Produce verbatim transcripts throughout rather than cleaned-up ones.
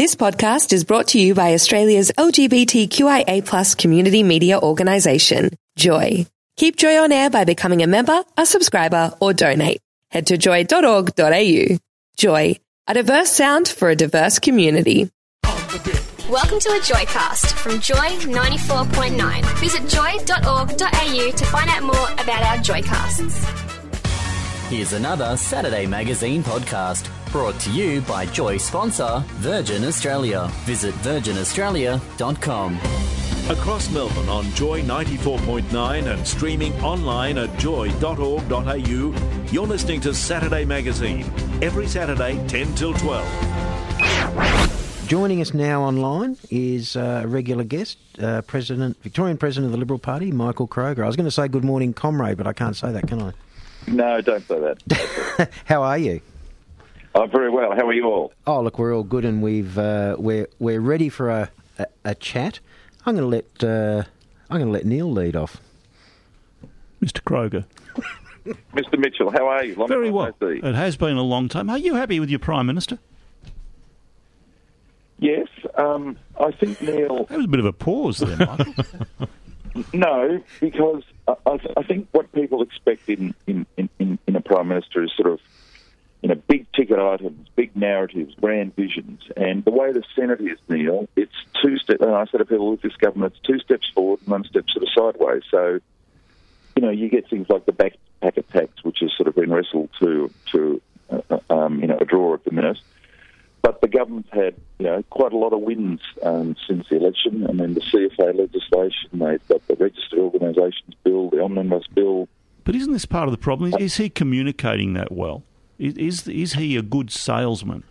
This podcast is brought to you by Australia's L G B T Q I A plus community media organisation, Joy. Keep Joy on air by becoming a member, a subscriber or donate. Head to joy dot org dot a u. Joy, a diverse sound for a diverse community. Welcome to a Joycast from Joy ninety-four point nine. Visit joy dot org dot a u to find out more about our Joycasts. Here's another Saturday Magazine podcast brought to you by Joy sponsor Virgin Australia. Visit virgin australia dot com. Across Melbourne on Joy ninety-four point nine and streaming online at joy dot org dot a u, you're listening to Saturday Magazine, every Saturday ten till twelve. Joining us now online is uh, a regular guest, uh, President, Victorian President of the Liberal Party, Michael Kroger. I was going to say good morning, comrade, but I can't say that, can I? No, don't say that. How are you? I'm very well. How are you all? Oh, look, we're all good, and we've uh, we're we're ready for a, a, a chat. I'm going to let uh, I'm going to let Neil lead off. Mister Kroger. Mister Mitchell, how are you? Long Very time well. no see. It has been a long time. Are you happy with your Prime Minister? Yes, um, I think Neil. That was a bit of a pause there, Michael. No, because I, I, th- I think what people expect in, in, in, in a Prime Minister is sort of, you know, big ticket items, big narratives, grand visions. And the way the Senate is, Neil, it's two steps, and I say to people with this government, it's two steps forward and one step sort of sideways. So, you know, you get things like the backpacker tax, which has sort of been wrestled to, to uh, um, you know, a draw at the minute. But the government's had, you know, quite a lot of wins um, since the election. I mean, the C F A legislation, they've got the Registered Organisations Bill, the Omnibus Bill. But isn't this part of the problem? Is, is he communicating that well? Is, is is he a good salesman?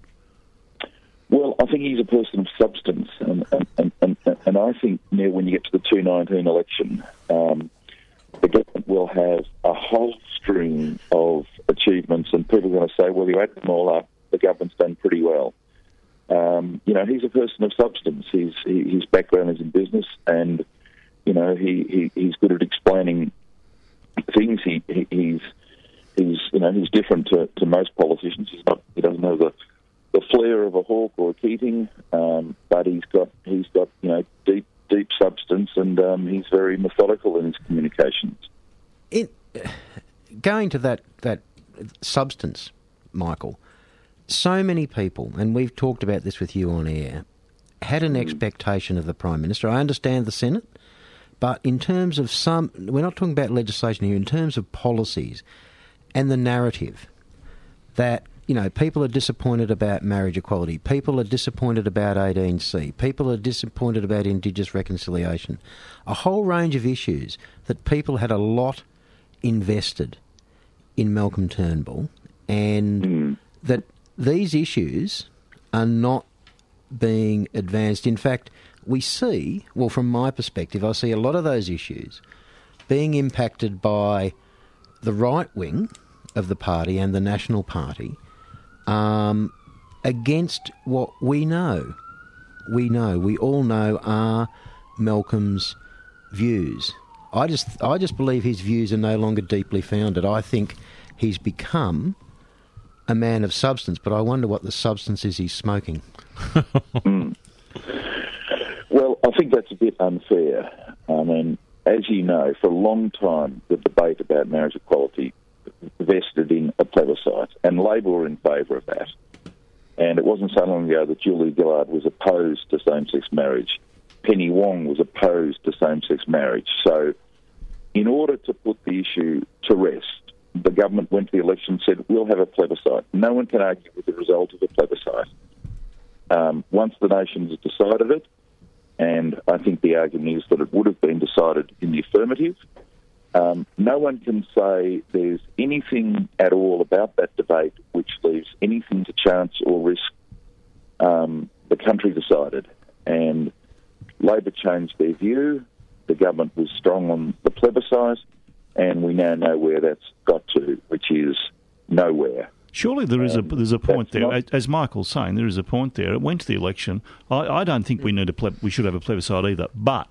Well, I think he's a person of substance. And, and, and, and, and I think, Neil, when you get to the two nineteen election, um, the government will have a whole string of achievements, and people are going to say, well, you add them all up, the government's done pretty well. Um, you know, he's a person of substance. He's, he, his background is in business, and, you know, he, he, he's good at explaining things. He, he, he's, he's, you know, he's different to, to most politicians. He's not, he doesn't have the, the flair of a Hawke or a Keating, um, but he's got, he's got, you know, deep, deep substance, and um, he's very methodical in his communications. In, going to that, that substance, Michael, so many people, and we've talked about this with you on air, had an expectation of the Prime Minister. I understand the Senate, but in terms of some, we're not talking about legislation here, in terms of policies and the narrative that, you know, people are disappointed about marriage equality, people are disappointed about eighteen C, people are disappointed about Indigenous reconciliation, a whole range of issues that people had a lot invested in Malcolm Turnbull, and mm. that these issues are not being advanced. In fact, we see, well, from my perspective, I see a lot of those issues being impacted by the right wing of the party and the National Party um, against what we know. We know, we all know are Malcolm's views. I just, I just believe his views are no longer deeply founded. I think he's become a man of substance, but I wonder what the substance is he's smoking. mm. Well, I think that's a bit unfair. I mean, as you know, for a long time, the debate about marriage equality vested in a plebiscite, and Labor were in favour of that. And it wasn't so long ago that Julia Gillard was opposed to same-sex marriage. Penny Wong was opposed to same-sex marriage. So, in order to put the issue to rest, the government went to the election and said, we'll have a plebiscite. No one can argue with the result of a plebiscite. Um, once the nation has decided it, and I think the argument is that it would have been decided in the affirmative, um, no one can say there's anything at all about that debate which leaves anything to chance or risk. Um, the country decided, and Labor changed their view. The government was strong on the plebiscite, and we now know where that's got to, which is nowhere. Surely there is a there's a point there, not, as Michael's saying, there is a point there. It went to the election. I, I don't think we need a pleb, we should have a plebiscite either. But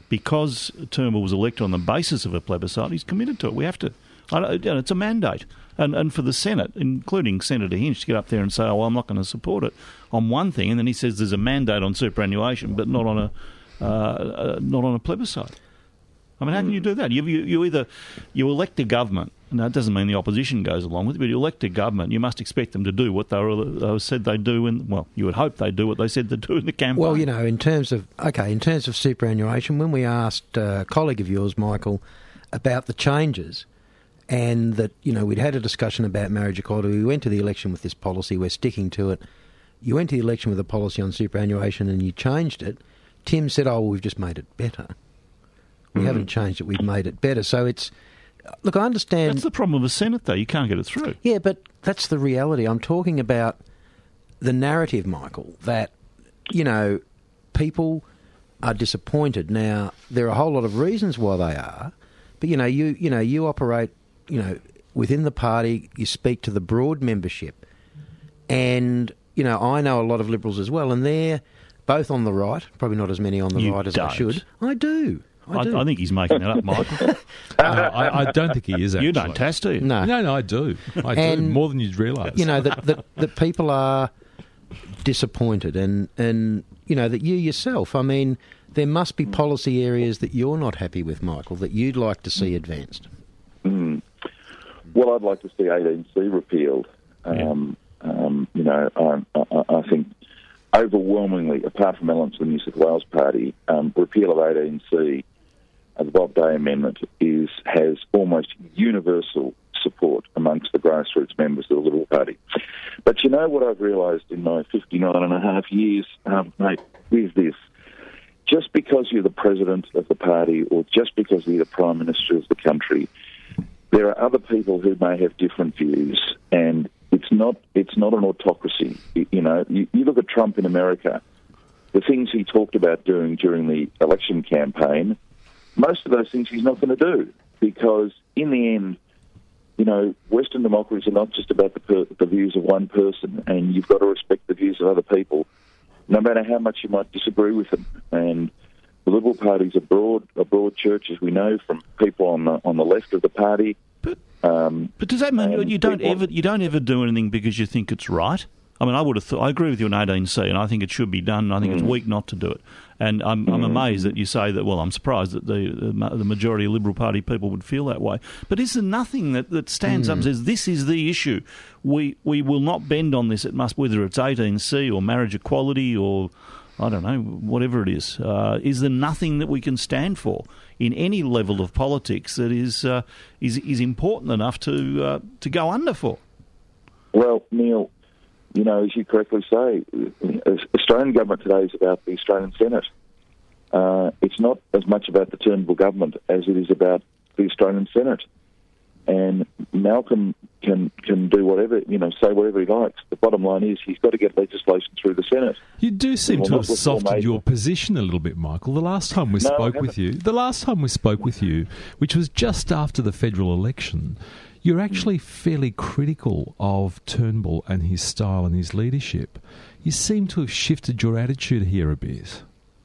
because Turnbull was elected on the basis of a plebiscite, he's committed to it. We have to. I don't, you know, it's a mandate. And and for the Senate, including Senator Hinch, to get up there and say, oh, well, I'm not going to support it on one thing, and then he says there's a mandate on superannuation, but not on a uh, uh, not on a plebiscite. I mean, how can you do that? You, you, you either you elect a government. Now, it doesn't mean the opposition goes along with it, but you elect a government, you must expect them to do what they, were, they said they'd do. In, well, you would hope they do what they said they'd do in the campaign. Well, you know, in terms of okay, in terms of superannuation, when we asked a colleague of yours, Michael, about the changes. And that, you know, we'd had a discussion about marriage equality. We went to the election with this policy. We're sticking to it. You went to the election with a policy on superannuation and you changed it. Tim said, oh, well, we've just made it better. We mm-hmm. haven't changed it. We've made it better. So it's... Look, I understand... That's the problem with the Senate, though. You can't get it through. Yeah, but that's the reality. I'm talking about the narrative, Michael, that, you know, people are disappointed. Now, there are a whole lot of reasons why they are, but, you know, you you know, you operate... You know, within the party, you speak to the broad membership. And, you know, I know a lot of Liberals as well, and they're both on the right, probably not as many on the you right as don't. I should. I do. I, I, do. I think he's making that up, Michael. uh, I, I don't think he is, actually. You don't, Tass, do you? No. No, no, I do. I and, do, more than you'd realise. You know, that, that, that people are disappointed and, and, you know, that you yourself, I mean, there must be policy areas that you're not happy with, Michael, that you'd like to see advanced. Mm. Well, I'd like to see eighteen C repealed. Um, yeah. um, you know, I, I, I think overwhelmingly, apart from elements of the New South Wales Party, um, repeal of eighteen C, uh, the Bob Day Amendment, is has almost universal support amongst the grassroots members of the Liberal Party. But you know what I've realised in my fifty-nine and a half years, um, mate, is this. Just because you're the president of the party or just because you're the Prime Minister of the country, there are other people who may have different views, and it's not it's not an autocracy. You know, you, you look at Trump in America, the things he talked about doing during the election campaign, most of those things he's not going to do, because in the end, you know, Western democracies are not just about the, per, the views of one person, and you've got to respect the views of other people, no matter how much you might disagree with them. And the Liberal Party's a broad, a broad church, as we know, from people on the on the left of the party. But, um, but does that mean you don't people, ever you don't ever do anything because you think it's right? I mean, I would have thought, I agree with you on eighteen C, and I think it should be done. And I think mm. it's weak not to do it. And I'm, mm. I'm amazed that you say that. Well, I'm surprised that the the majority of Liberal Party people would feel that way. But is there nothing that, that stands mm. up and says this is the issue? We we will not bend on this. It must, whether it's eighteen C or marriage equality or I don't know, whatever it is. Uh, is there nothing that we can stand for in any level of politics that is uh, is is important enough to uh, to go under for? Well, Neil, you know, as you correctly say, the Australian government today is about the Australian Senate. Uh, it's not as much about the Turnbull government as it is about the Australian Senate. And Malcolm can can do whatever, you know, say whatever he likes. The bottom line is he's got to get legislation through the Senate. You do seem to have softened your position a little bit, Michael. The last time we no, spoke with you, the last time we spoke with you, which was just after the federal election, you're actually fairly critical of Turnbull and his style and his leadership. You seem to have shifted your attitude here a bit.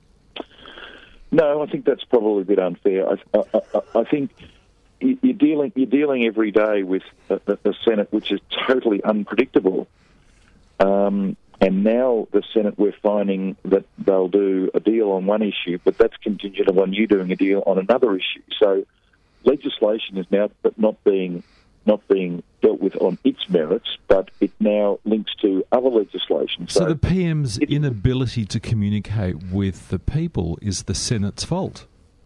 No, I think that's probably a bit unfair. I, I, I, I think you're dealing you're dealing every day with a, a Senate which is totally unpredictable. Um, and now the Senate, we're finding that they'll do a deal on one issue, but that's contingent upon you doing a deal on another issue. So legislation is now not being not being dealt with on its merits, but it now links to other legislation. So, so the P M's it, inability to communicate with the people is the Senate's fault?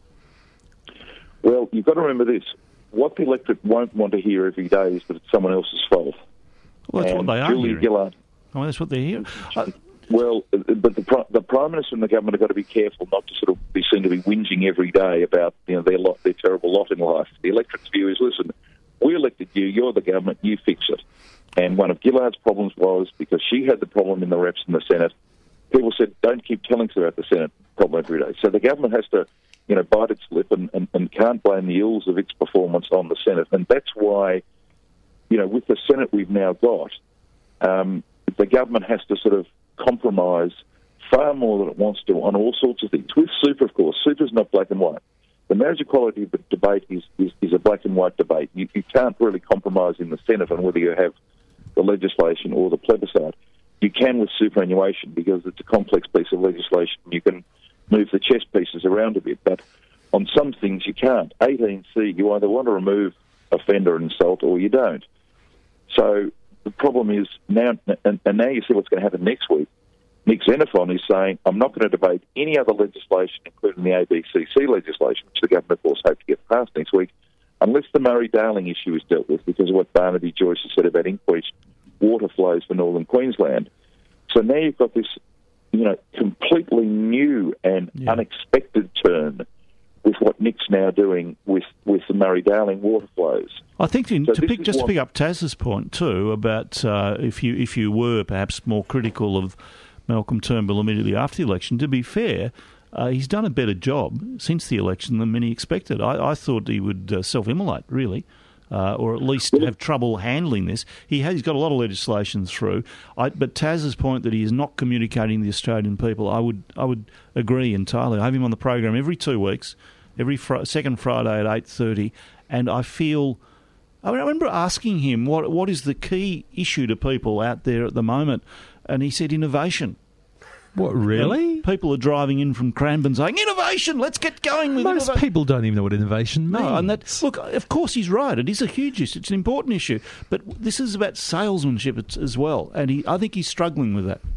Well, you've got to remember this. What the electorate won't want to hear every day is that it's someone else's fault. Well, that's and what they are Julia hearing. Gillard, oh, that's what they're hearing. Uh, well, but the, the Prime Minister and the government have got to be careful not to sort of be seen to be whinging every day about, you know, their lot, their terrible lot in life. The electorate's view is, listen, we elected you, you're the government, you fix it. And one of Gillard's problems was, because she had the problem in the reps and the Senate, people said, don't keep telling us about the Senate problem every day. So the government has to, you know, bite its lip and, and, and can't blame the ills of its performance on the Senate. And that's why, you know, with the Senate we've now got, um, the government has to sort of compromise far more than it wants to on all sorts of things. With super, of course, super's not black and white. the marriage equality debate is, is, is a black and white debate. You, you can't really compromise in the Senate on whether you have the legislation or the plebiscite. You can with superannuation because it's a complex piece of legislation. You can move the chess pieces around a bit, but on some things you can't. eighteen C, you either want to remove offender insult or you don't. So the problem is now, and, and now you see what's going to happen next week. Nick Xenophon is saying, I'm not going to debate any other legislation, including the A B C C legislation, which the government, of course, hope to get passed next week, unless the Murray-Darling issue is dealt with because of what Barnaby Joyce has said about increased water flows for northern Queensland. So now you've got this, you know, completely new and yeah. unexpected turn with what Nick's now doing with, with the Murray-Darling water flows. I think in, so to pick, just what, to pick up Taz's point too about uh, if you if you were perhaps more critical of Malcolm Turnbull immediately after the election, to be fair, uh, he's done a better job since the election than many expected. I, I thought he would uh, self-immolate, really, uh, or at least have trouble handling this. He has, he's got a lot of legislation through, I, but Taz's point that he is not communicating the Australian people, I would I would agree entirely. I have him on the program every two weeks, every fr- second Friday at eight thirty, and I feel... I remember asking him what what is the key issue to people out there at the moment, and he said innovation. What, really? And people are driving in from Cranbourne saying, innovation, let's get going with Most innovation. people don't even know what innovation means. No, and that, look, of course he's right. It is a huge issue. It's an important issue. But this is about salesmanship as well, and he, I think he's struggling with that.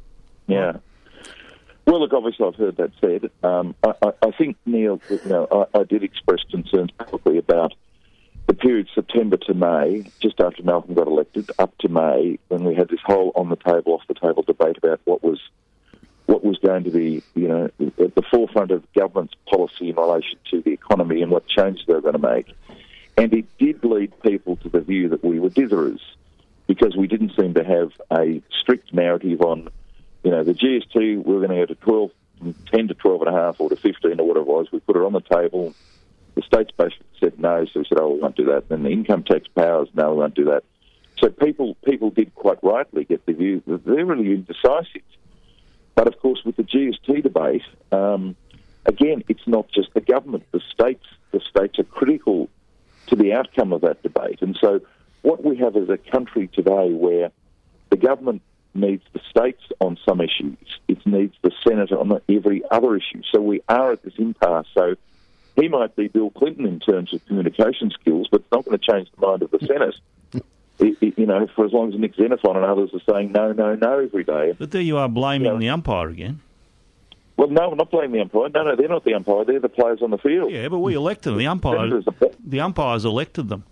Yeah. Well, look, obviously I've heard that said. Um, I, I, I think, Neil, you know, I, I did express concerns publicly about the period September to May, just after Malcolm got elected, up to May, when we had this whole on-the-table, off-the-table debate about what was what was going to be, you know, at the forefront of government's policy in relation to the economy and what changes they were going to make. And it did lead people to the view that we were ditherers because we didn't seem to have a strict narrative on, you know, the G S T, we were going to go to twelve, from ten to twelve and a half or to fifteen or whatever it was. We put it on the table. The states basically said no, so we said, oh, we won't do that. Then the income tax powers, no, we won't do that. So people people did quite rightly get the view that they're really indecisive. But, of course, with the G S T debate, um, again, it's not just the government. The states, the states are critical to the outcome of that debate. And so what we have is a country today where the government needs the states on some issues. It needs the Senate on every other issue. So we are at this impasse. So he might be Bill Clinton in terms of communication skills, but it's not going to change the mind of the Senate. It, it, you know, for as long as Nick Xenophon and others are saying no, no, no every day. But there you are blaming you know, the umpire again. Well, no, we're not blaming the umpire. No, no, they're not the umpire. They're the players on the field. Yeah, but we elected them. The umpire, the umpires elected them.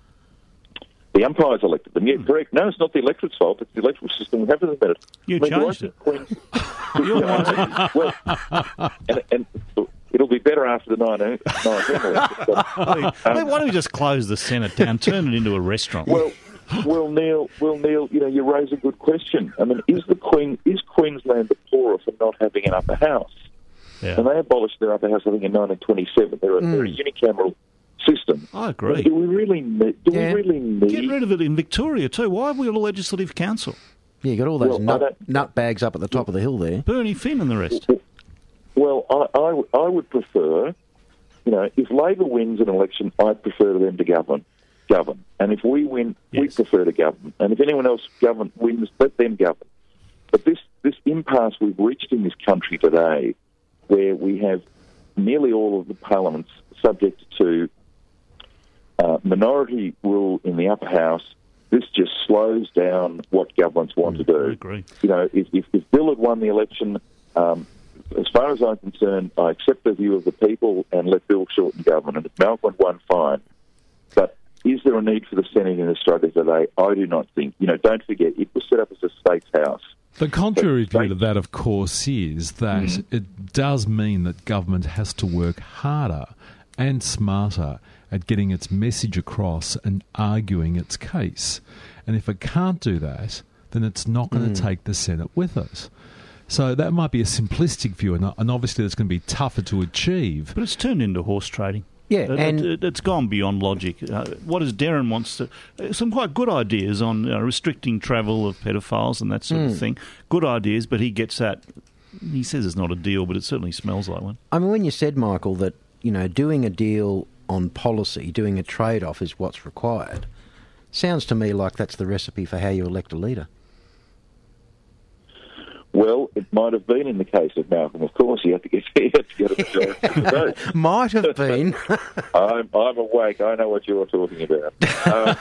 The umpires elected them. Yeah, hmm. correct. No, it's not the electorate's fault. It's the electoral system we have at the minute. You I mean, changed it. Queen, you know, well, and, and it'll be better after the nineteen election. But, um, why don't we just close the Senate down, turn it into a restaurant? Well, well, Neil, well, Neil, you know, you raise a good question. I mean, is the Queen, is Queensland the poorer for not having an upper house? Yeah. And they abolished their upper house, I think, in nineteen twenty-seven. They're a, mm. they're a unicameral system. I agree. But do we really need? Do yeah. we really need? Get rid of it in Victoria too. Why have we got a legislative council? Yeah, you got all those well, nut, nut bags up at the top of the hill there. Bernie Finn and the rest. Well, I, I, I would prefer, you know, if Labor wins an election, I'd prefer them to govern. govern. And if we win, yes. we prefer to govern. And if anyone else govern wins, let them govern. But this, this impasse we've reached in this country today, where we have nearly all of the parliaments subject to uh, minority rule in the upper house, this just slows down what governments want mm, to do. I agree. You know, if, if, if Bill had won the election, um, as far as I'm concerned, I accept the view of the people and let Bill shorten government. And if Malcolm won, fine. But is there a need for the Senate in Australia today? I do not think. You know, don't forget, it was set up as a state's house. The contrary view to that, of course, is that mm-hmm. it does mean that government has to work harder and smarter at getting its message across and arguing its case. And if it can't do that, then it's not going mm. to take the Senate with it. So that might be a simplistic view, and, and obviously it's going to be tougher to achieve. But it's turned into horse trading. Yeah, it, and it, it's gone beyond logic. Uh, what is Darren wants to... Uh, some quite good ideas on uh, restricting travel of pedophiles and that sort mm. of thing. Good ideas, but he gets that... He says it's not a deal, but it certainly smells like one. I mean, when you said, Michael, that you know, doing a deal on policy, doing a trade-off is what's required. Sounds to me like that's the recipe for how you elect a leader. Well, it might have been in the case of Malcolm. Of course, he had to get, he had to get a majority of the vote. Might have been. I'm, I'm awake. I know what you're talking about. Um,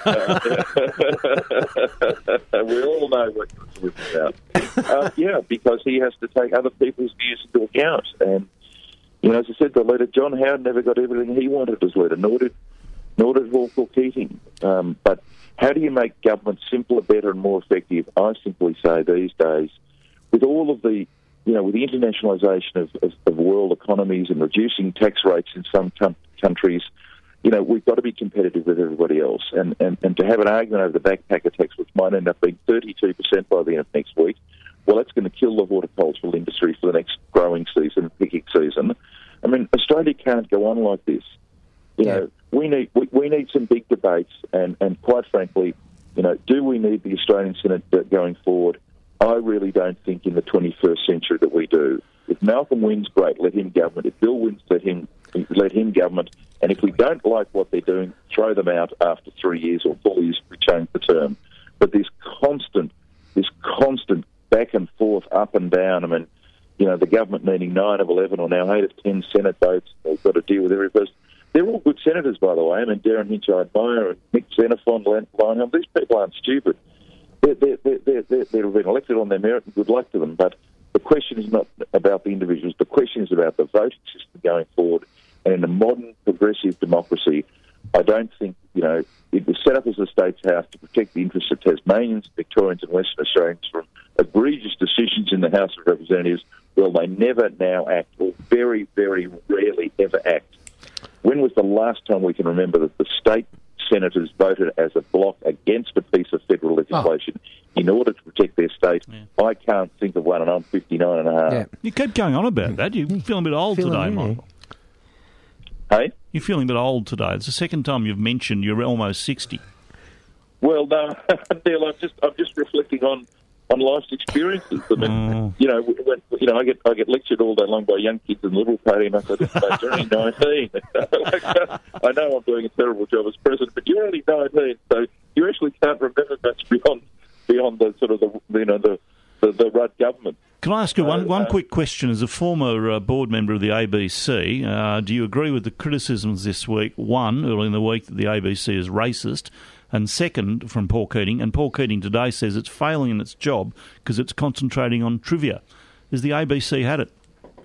uh, we all know what you're talking about. Uh, yeah, because he has to take other people's views into account. And, you know, as I said, the leader, John Howard, never got everything he wanted as leader, nor did, nor did Hawthorne Keating. Um, but how do you make government simpler, better and more effective? I simply say these days, with all of the, you know, with the internationalisation of, of, of world economies and reducing tax rates in some com- countries, you know, we've got to be competitive with everybody else. And, and, and to have an argument over the backpacker tax, which might end up being thirty-two percent by the end of next week, well, that's going to kill the horticultural industry for the next growing season, picking season. I mean, Australia can't go on like this. You Yeah. know, we need we, we need some big debates, and, and quite frankly, you know, do we need the Australian Senate going forward? I really don't think in the twenty-first century that we do. If Malcolm wins, great, let him government. If Bill wins, let him let him government. And if we don't like what they're doing, throw them out after three years or four years if we change the term. But this constant, this constant back and forth, up and down. I mean, you know, the government needing nine of eleven or now eight of ten Senate votes. They've got to deal with every person. They're all good senators, by the way. I mean, Darren Hinch, I admire, and Nick Xenophon, Lionhelm. These people aren't stupid. They're, they're, they're, they're, they've been elected on their merit, and good luck to them. But the question is not about the individuals. The question is about the voting system going forward. And in a modern, progressive democracy, I don't think, you know, it was set up as a state's house to protect the interests of Tasmanians, Victorians and Western Australians from egregious decisions in the House of Representatives. Well, they never now act, or very, very rarely ever act. When was the last time we can remember that the state senators voted as a bloc against a piece of federal legislation oh. in order to protect their state? Yeah. I can't think of one, and I'm fifty-nine and a half. Yeah. You keep going on about that. You're feeling a bit old feeling today, really. Michael. Hey? You're feeling a bit old today. It's the second time you've mentioned you're almost sixty. Well, no, Neil, I'm just I'm just reflecting on, on life's experiences. I mean, oh. you know, when, you know, I get I get lectured all day long by young kids in the Liberal Party, and I said, "You're only nineteen." Like, I know I'm doing a terrible job as president, but you're only nineteen, so you actually can't remember much beyond beyond the sort of the you know the the, the Rudd government. Can I ask you one, uh, one uh, quick question? As a former uh, board member of the A B C, uh, do you agree with the criticisms this week, one, early in the week, that the A B C is racist, and second, from Paul Keating, and Paul Keating today says it's failing in its job because it's concentrating on trivia. Has the A B C had it?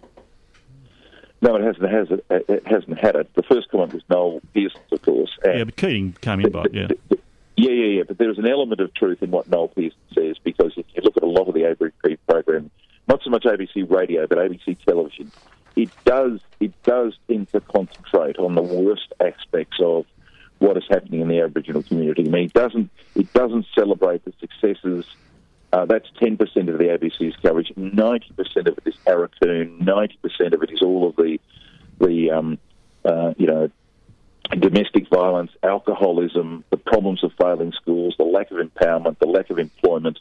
No, it hasn't, has it, it hasn't had it. The first comment was Noel Pearson's, of course. And yeah, but Keating came in, but yeah. Yeah, yeah, yeah, but there's an element of truth in what Noel Pearson says, because if you look at a lot of the A B C program, not so much A B C radio, but A B C television, it does it does tend to concentrate on the worst aspects of what is happening in the Aboriginal community. I mean, it doesn't it doesn't celebrate the successes. Uh, that's ten percent of the A B C's coverage. ninety percent of it is Arakoon. ninety percent of it is all of the the um, uh, you know. domestic violence, alcoholism, the problems of failing schools, the lack of empowerment, the lack of employment.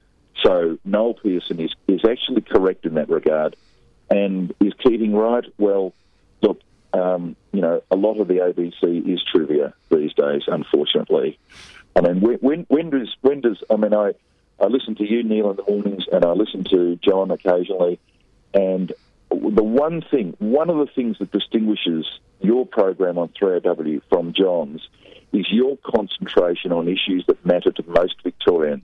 So Noel Pearson is, is actually correct in that regard. And is Keating right? Well, look, um, you know, a lot of the A B C is trivia these days, unfortunately. I mean, when, when, when does, when does, I mean, I, I listen to you, Neil, in the mornings, and I listen to John occasionally, and the one thing, one of the things that distinguishes your program on three R W from John's is your concentration on issues that matter to most Victorians.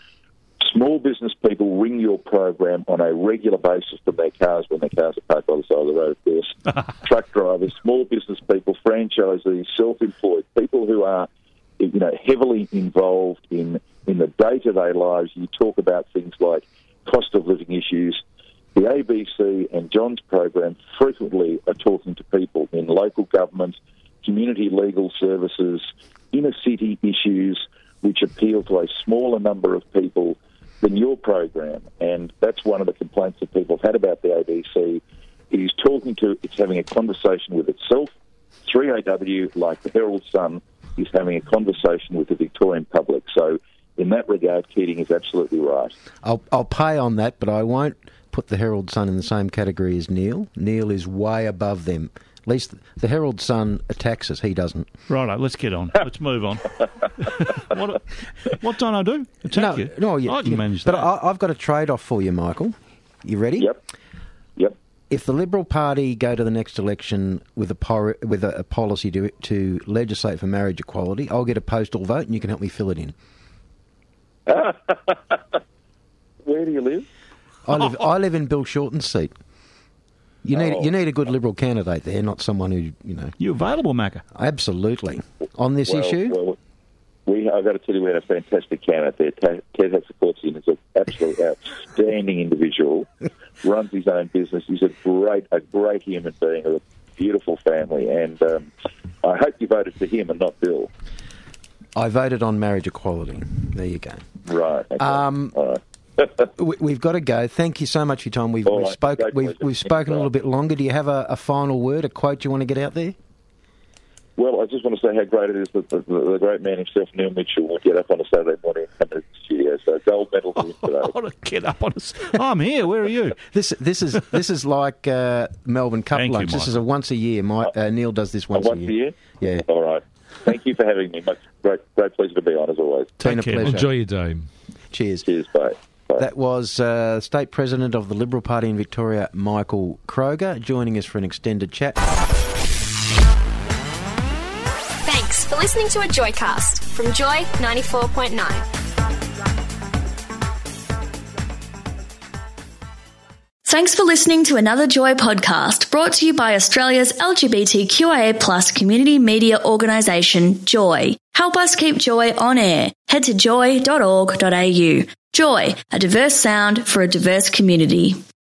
Small business people ring your program on a regular basis from their cars when their cars are parked by the side of the road, of course. Truck drivers, small business people, franchisees, self-employed, people who are, you know, heavily involved in, in the day-to-day lives. You talk about things like cost of living issues. The A B C and John's program frequently are talking to people in local government, community legal services, inner city issues, which appeal to a smaller number of people than your program. And that's one of the complaints that people have had about the A B C. It is talking to, it's having a conversation with itself. three A W, like the Herald Sun, is having a conversation with the Victorian public. So in that regard, Keating is absolutely right. I'll, I'll pay on that, but I won't put the Herald Sun in the same category as Neil. Neil is way above them, At least the Herald Sun attacks us. He doesn't. Righto, let's get on. Let's move on. what, what don't I do? Attack no, you? No, yeah, I can yeah. manage but that. But I've got a trade-off for you, Michael. You ready? Yep. Yep. If the Liberal Party go to the next election with a por- with a, a policy to to legislate for marriage equality, I'll get a postal vote and you can help me fill it in. Where do you live? I live I live in Bill Shorten's seat. You need Oh. you need a good Liberal candidate there, not someone who you know. You available, Macca? Absolutely. On this well, issue, Well, we I've got to tell you, we had a fantastic candidate there. Ted, Ted Hatzikowski is an absolutely outstanding individual. Runs his own business. He's a great a great human being, a beautiful family, and um, I hope you voted for him and not Bill. I voted on marriage equality. There you go. Right. Okay. Um, All right. we, we've got to go. Thank you so much for your time. We've, All we've, right. spoke, Great we've, pleasure. we've spoken a little bit longer. Do you have a, a final word, a quote you want to get out there? Well, I just want to say how great it is that the, the, the great man himself, Neil Mitchell, will get up on a Saturday morning and come to the studio. So gold medal for him today. I want to get up on us. I'm here. Where are you? This this is this is like uh, Melbourne Cup Thank you, lunch. This Michael. is a once a year. My, uh, Neil does this once, Once a a year. year? Yeah. All right. Thank you for having me. Much great, great pleasure to be on, as always. Been a care. pleasure. Enjoy your day. Cheers. Cheers. Bye. Bye. That was uh, State President of the Liberal Party in Victoria, Michael Kroger, joining us for an extended chat. Thanks for listening to a Joycast from Joy ninety-four point nine. Thanks for listening to another Joy podcast brought to you by Australia's L G B T Q I A plus community media organisation, Joy. Help us keep Joy on air. Head to joy dot org dot a u. Joy, a diverse sound for a diverse community.